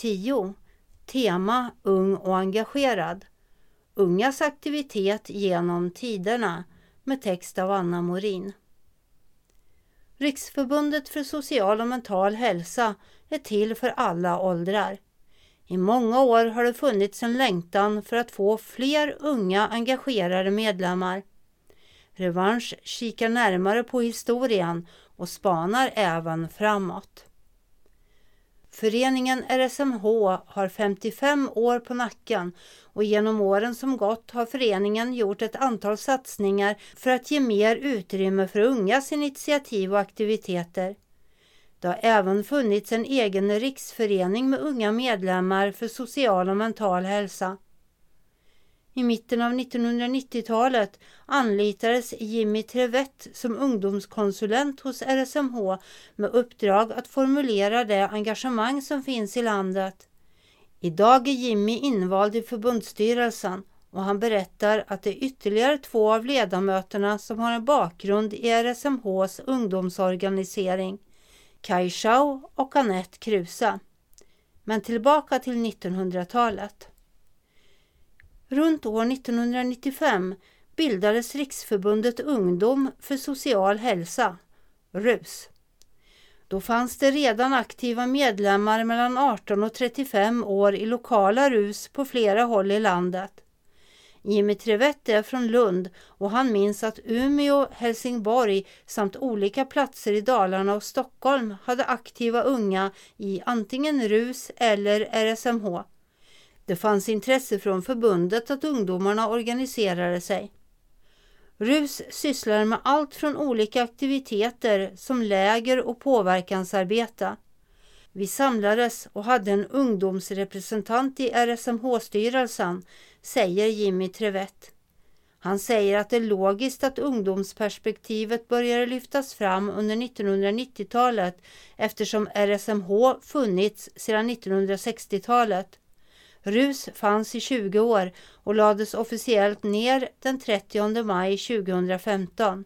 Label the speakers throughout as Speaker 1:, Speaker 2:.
Speaker 1: 10. Tema ung och engagerad. Ungas aktivitet genom tiderna med text av Anna Morin. Riksförbundet för social och mental hälsa är till för alla åldrar. I många år har det funnits en längtan för att få fler unga engagerade medlemmar. Revansch kikar närmare på historien och spanar även framåt. Föreningen RSMH har 55 år på nacken och genom åren som gått har föreningen gjort ett antal satsningar för att ge mer utrymme för ungas initiativ och aktiviteter. Det har även funnits en egen riksförening med unga medlemmar för social och mental hälsa. I mitten av 1990-talet anlitades Jimmy Trevett som ungdomskonsulent hos RSMH med uppdrag att formulera det engagemang som finns i landet. Idag är Jimmy invald i förbundsstyrelsen och han berättar att det är ytterligare 2 av ledamöterna som har en bakgrund i RSMHs ungdomsorganisering, Kai Schau och Annette Kruse. Men tillbaka till 1900-talet. Runt år 1995 bildades Riksförbundet Ungdom för social hälsa, RUS. Då fanns det redan aktiva medlemmar mellan 18 och 35 år i lokala RUS på flera håll i landet. Jimmy Trevett är från Lund och han minns att Umeå, Helsingborg samt olika platser i Dalarna och Stockholm hade aktiva unga i antingen RUS eller RSMH. Det fanns intresse från förbundet att ungdomarna organiserade sig. RUS sysslar med allt från olika aktiviteter som läger och påverkansarbete. Vi samlades och hade en ungdomsrepresentant i RSMH-styrelsen, säger Jimmy Trevett. Han säger att det är logiskt att ungdomsperspektivet började lyftas fram under 1990-talet eftersom RSMH funnits sedan 1960-talet. RUS fanns i 20 år och lades officiellt ner den 30 maj 2015.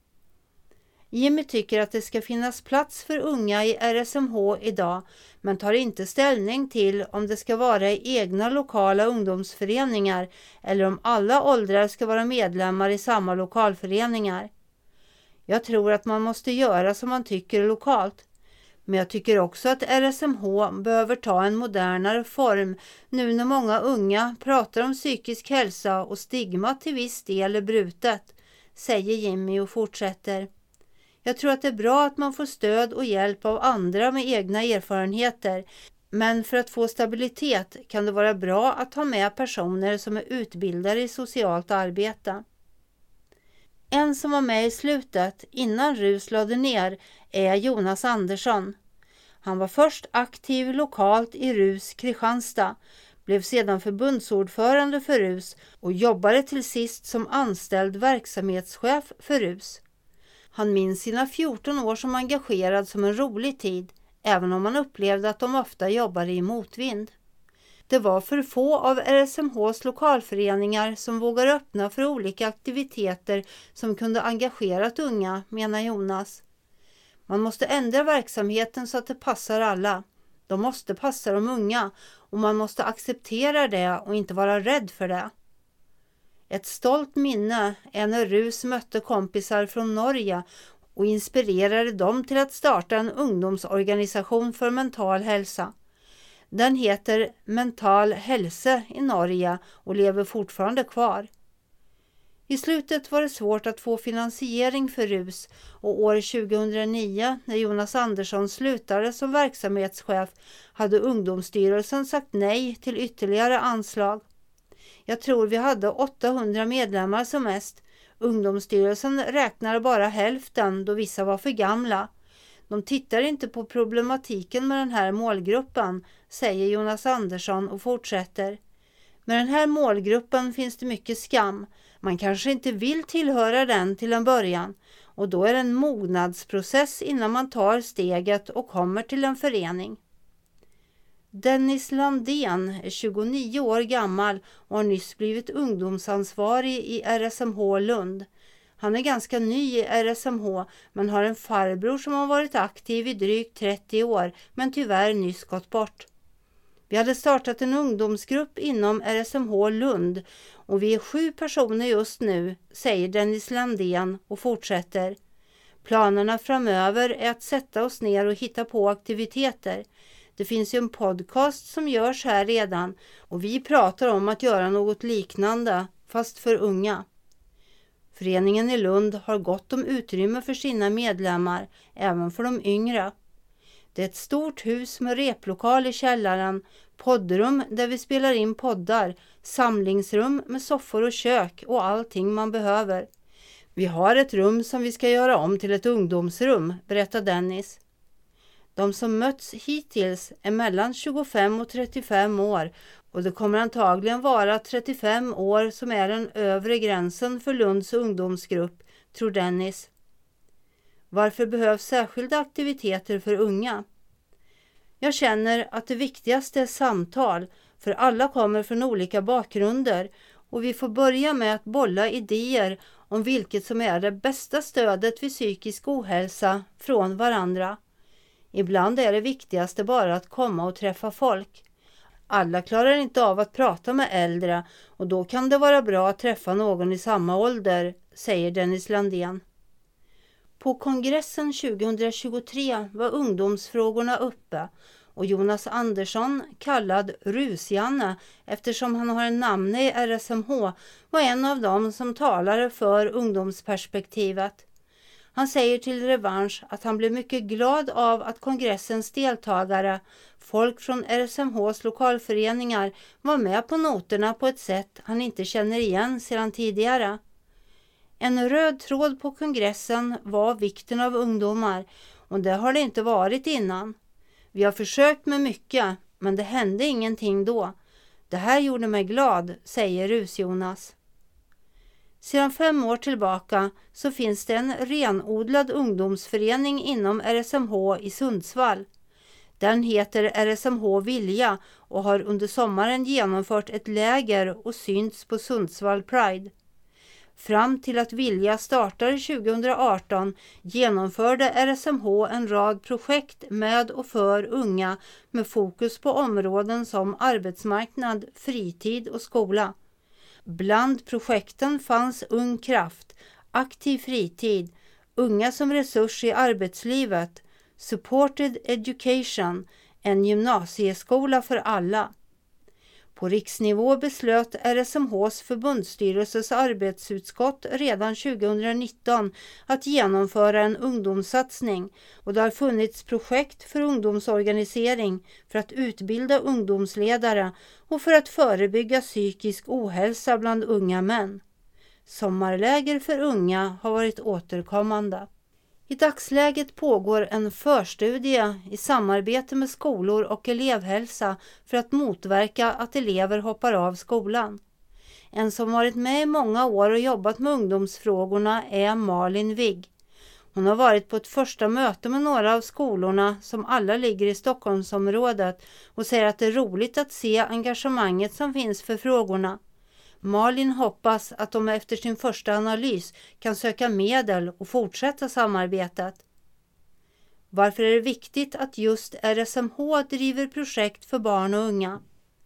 Speaker 1: Jimmy tycker att det ska finnas plats för unga i RSMH idag men tar inte ställning till om det ska vara i egna lokala ungdomsföreningar eller om alla åldrar ska vara medlemmar i samma lokalföreningar. Jag tror att man måste göra som man tycker lokalt. Men jag tycker också att RSMH behöver ta en modernare form nu när många unga pratar om psykisk hälsa och stigma till viss del är brutet, säger Jimmy och fortsätter. Jag tror att det är bra att man får stöd och hjälp av andra med egna erfarenheter, men för att få stabilitet kan det vara bra att ha med personer som är utbildade i socialt arbete. En som var med i slutet innan RUS lade ner är Jonas Andersson. Han var först aktiv lokalt i RUS Kristianstad, blev sedan förbundsordförande för RUS och jobbade till sist som anställd verksamhetschef för RUS. Han minns sina 14 år som engagerad som en rolig tid, även om han upplevde att de ofta jobbade i motvind. Det var för få av RSMHs lokalföreningar som vågade öppna för olika aktiviteter som kunde engagera unga, menar Jonas. Man måste ändra verksamheten så att det passar alla. De måste passa de unga och man måste acceptera det och inte vara rädd för det. Ett stolt minne är när RUS mötte kompisar från Norge och inspirerade dem till att starta en ungdomsorganisation för mental hälsa. Den heter Mental Helse i Norge och lever fortfarande kvar. I slutet var det svårt att få finansiering för RUS och år 2009 när Jonas Andersson slutade som verksamhetschef hade Ungdomsstyrelsen sagt nej till ytterligare anslag. Jag tror vi hade 800 medlemmar som mest. Ungdomsstyrelsen räknade bara hälften då vissa var för gamla. De tittar inte på problematiken med den här målgruppen, säger Jonas Andersson och fortsätter. Med den här målgruppen finns det mycket skam. Man kanske inte vill tillhöra den till en början och då är det en mognadsprocess innan man tar steget och kommer till en förening. Dennis Landén är 29 år gammal och har nyss blivit ungdomsansvarig i RSMH Lund. Han är ganska ny i RSMH men har en farbror som har varit aktiv i drygt 30 år men tyvärr nyss gått bort. Vi hade startat en ungdomsgrupp inom RSMH Lund och vi är 7 personer just nu, säger Dennis Landén och fortsätter. Planerna framöver är att sätta oss ner och hitta på aktiviteter. Det finns ju en podcast som görs här redan och vi pratar om att göra något liknande, fast för unga. Föreningen i Lund har gott om utrymme för sina medlemmar, även för de yngre. Det är ett stort hus med replokal i källaren, poddrum där vi spelar in poddar, samlingsrum med soffor och kök och allting man behöver. Vi har ett rum som vi ska göra om till ett ungdomsrum, berättar Dennis. De som möts hittills är mellan 25 och 35 år och det kommer antagligen vara 35 år som är den övre gränsen för Lunds ungdomsgrupp, tror Dennis. Varför behövs särskilda aktiviteter för unga? Jag känner att det viktigaste är samtal, för alla kommer från olika bakgrunder och vi får börja med att bolla idéer om vilket som är det bästa stödet vid psykisk ohälsa från varandra. Ibland är det viktigaste bara att komma och träffa folk. Alla klarar inte av att prata med äldre och då kan det vara bra att träffa någon i samma ålder, säger Dennis Landén. På kongressen 2023 var ungdomsfrågorna uppe och Jonas Andersson, kallad Rus-Janne eftersom han har en namn i RSMH, var en av dem som talade för ungdomsperspektivet. Han säger till Revansch att han blev mycket glad av att kongressens deltagare, folk från RSMHs lokalföreningar, var med på noterna på ett sätt han inte känner igen sedan tidigare. En röd tråd på kongressen var vikten av ungdomar och det har det inte varit innan. Vi har försökt med mycket men det hände ingenting då. Det här gjorde mig glad, säger Rus-Jonas. Sedan 5 år tillbaka så finns det en renodlad ungdomsförening inom RSMH i Sundsvall. Den heter RSMH Vilja och har under sommaren genomfört ett läger och synts på Sundsvall Pride. Fram till att Vilja startade 2018 genomförde RSMH en rad projekt med och för unga med fokus på områden som arbetsmarknad, fritid och skola. Bland projekten fanns Ung kraft, Aktiv fritid, Unga som resurs i arbetslivet, Supported education, en gymnasieskola för alla. På riksnivå beslöt RSMHs förbundsstyrelses arbetsutskott redan 2019 att genomföra en ungdomssatsning och det har funnits projekt för ungdomsorganisering, för att utbilda ungdomsledare och för att förebygga psykisk ohälsa bland unga män. Sommarläger för unga har varit återkommande. I dagsläget pågår en förstudie i samarbete med skolor och elevhälsa för att motverka att elever hoppar av skolan. En som varit med i många år och jobbat med ungdomsfrågorna är Malin Wigg. Hon har varit på ett första möte med några av skolorna som alla ligger i Stockholmsområdet och säger att det är roligt att se engagemanget som finns för frågorna. Malin hoppas att de efter sin första analys kan söka medel och fortsätta samarbetet. Varför är det viktigt att just RSMH driver projekt för barn och unga?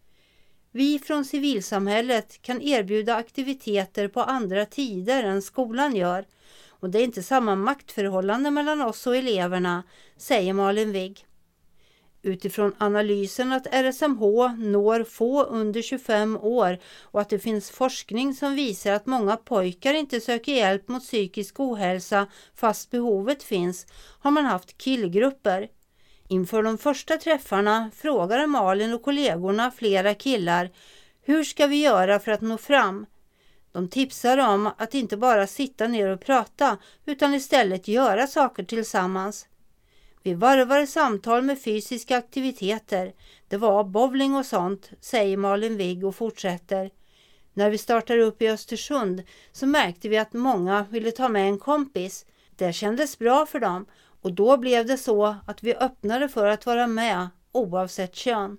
Speaker 1: Vi från civilsamhället kan erbjuda aktiviteter på andra tider än skolan gör och det är inte samma maktförhållande mellan oss och eleverna, säger Malin Wigg. Utifrån analysen att RSMH når få under 25 år och att det finns forskning som visar att många pojkar inte söker hjälp mot psykisk ohälsa fast behovet finns, har man haft killgrupper. Inför de första träffarna frågade Malin och kollegorna flera killar: hur ska vi göra för att nå fram? De tipsar om att inte bara sitta ner och prata utan istället göra saker tillsammans. Vi varvade samtal med fysiska aktiviteter. Det var bowling och sånt, säger Malin Wigg och fortsätter. När vi startade upp i Östersund så märkte vi att många ville ta med en kompis. Det kändes bra för dem och då blev det så att vi öppnade för att vara med oavsett kön.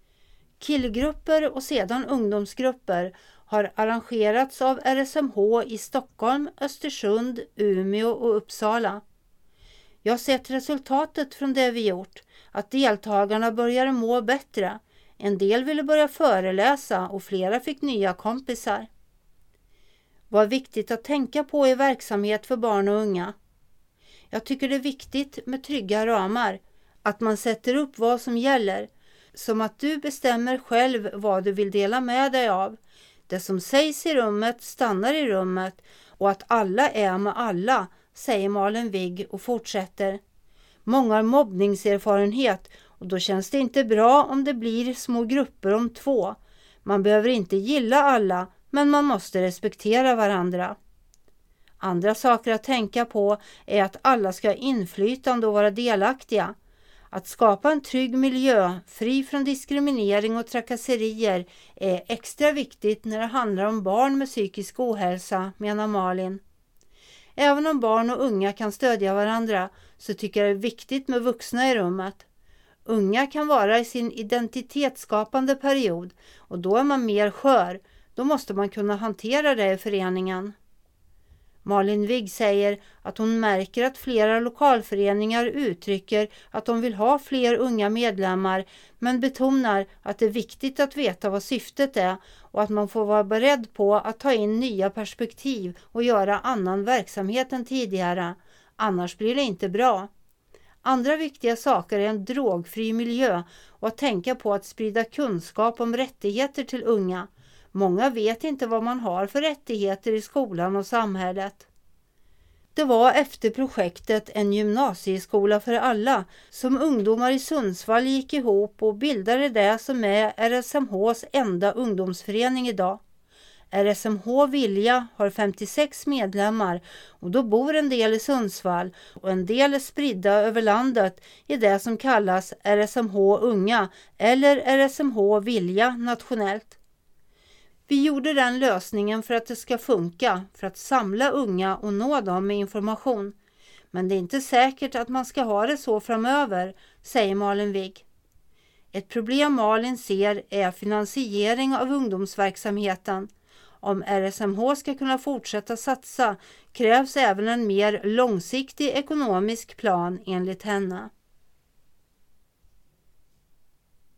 Speaker 1: Killgrupper och sedan ungdomsgrupper har arrangerats av RSMH i Stockholm, Östersund, Umeå och Uppsala. Jag har sett resultatet från det vi gjort, att deltagarna börjar må bättre. En del ville börja föreläsa och flera fick nya kompisar. Vad är viktigt att tänka på i verksamhet för barn och unga? Jag tycker det är viktigt med trygga ramar, att man sätter upp vad som gäller, som att du bestämmer själv vad du vill dela med dig av. Det som sägs i rummet stannar i rummet och att alla är med alla, säger Malin Wigg och fortsätter. Många har mobbningserfarenhet och då känns det inte bra om det blir små grupper om 2. Man behöver inte gilla alla, men man måste respektera varandra. Andra saker att tänka på är att alla ska ha inflytande och vara delaktiga. Att skapa en trygg miljö, fri från diskriminering och trakasserier, är extra viktigt när det handlar om barn med psykisk ohälsa, menar Malin. Även om barn och unga kan stödja varandra så tycker jag det är viktigt med vuxna i rummet. Unga kan vara i sin identitetsskapande period och då är man mer skör. Då måste man kunna hantera det i föreningen. Malin Wigg säger att hon märker att flera lokalföreningar uttrycker att de vill ha fler unga medlemmar, men betonar att det är viktigt att veta vad syftet är och att man får vara beredd på att ta in nya perspektiv och göra annan verksamhet än tidigare. Annars blir det inte bra. Andra viktiga saker är en drogfri miljö och att tänka på att sprida kunskap om rättigheter till unga. Många vet inte vad man har för rättigheter i skolan och samhället. Det var efter projektet En gymnasieskola för alla som ungdomar i Sundsvall gick ihop och bildade det som är RSMHs enda ungdomsförening idag. RSMH Vilja har 56 medlemmar och då bor en del i Sundsvall och en del är spridda över landet i det som kallas RSMH Unga eller RSMH Vilja nationellt. Vi gjorde den lösningen för att det ska funka, för att samla unga och nå dem med information. Men det är inte säkert att man ska ha det så framöver, säger Malin Wigg. Ett problem Malin ser är finansiering av ungdomsverksamheten. Om RSMH ska kunna fortsätta satsa krävs även en mer långsiktig ekonomisk plan enligt henne.